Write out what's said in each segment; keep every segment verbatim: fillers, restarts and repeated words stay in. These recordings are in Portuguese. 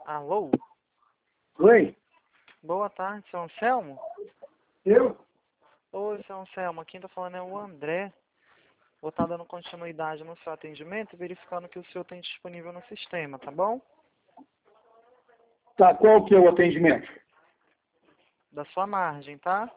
Alô? Oi? Boa tarde, seu Anselmo? Eu? Oi, seu Anselmo, quem tá falando é o André. Vou estar dando continuidade no seu atendimento e verificando o que o senhor tem disponível no sistema, tá bom? Tá, qual que é o atendimento? Da sua margem, tá?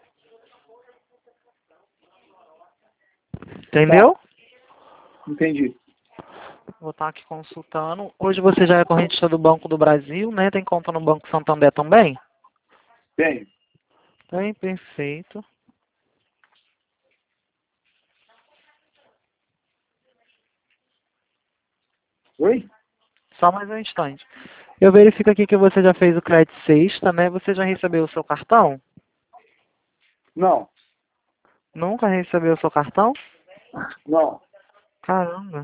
Entendeu? Entendi. Vou estar aqui consultando. Hoje você já é correntista do Banco do Brasil, né? Tem conta no Banco Santander também? Bem, Tem, perfeito. oi? Só mais um instante. Eu verifico aqui que você já fez o crédito sexta, né? Você já recebeu o seu cartão? Não, Nunca recebeu o seu cartão? não. Caramba.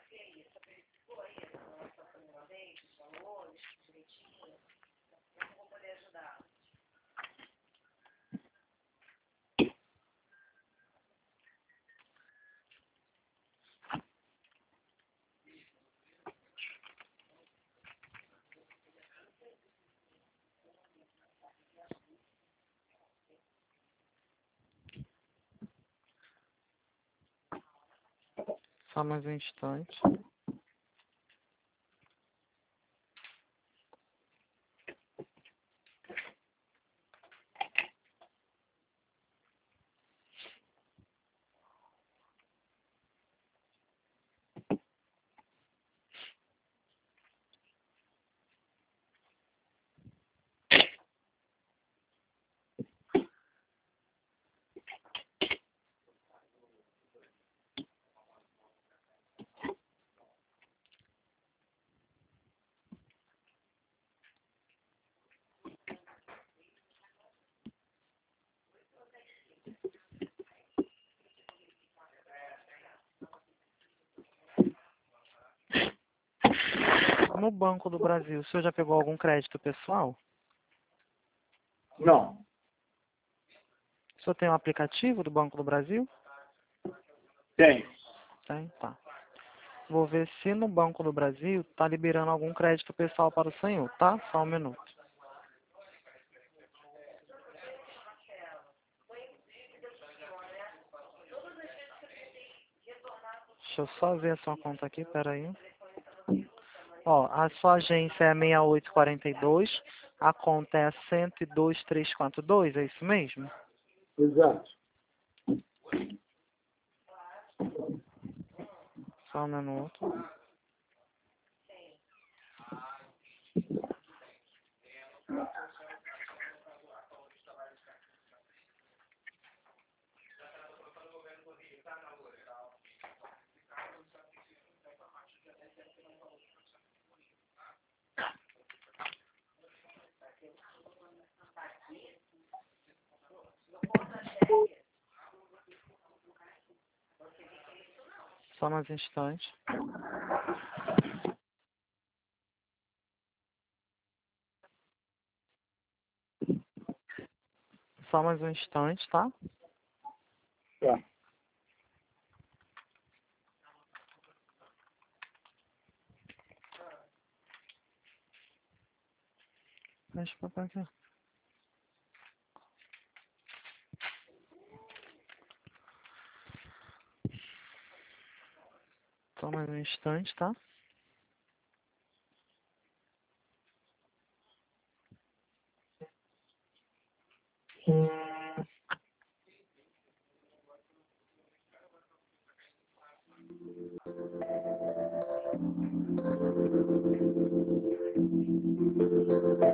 Só mais um instante. No Banco do Brasil, o senhor já pegou algum crédito pessoal? Não. O senhor tem um aplicativo do Banco do Brasil? Tem. Tem, tá. Vou ver se no Banco do Brasil tá liberando algum crédito pessoal para o senhor, tá? Só um minuto. Deixa eu só ver a sua conta aqui, peraí. Ó, a sua agência é seis oito quatro dois, a conta é a cento e dois trezentos e quarenta e dois, é isso mesmo? Exato. Só um minuto. Só mais um instante. Só mais um instante, tá? Tá. Deixa eu botar aqui. Só mais um instante, tá?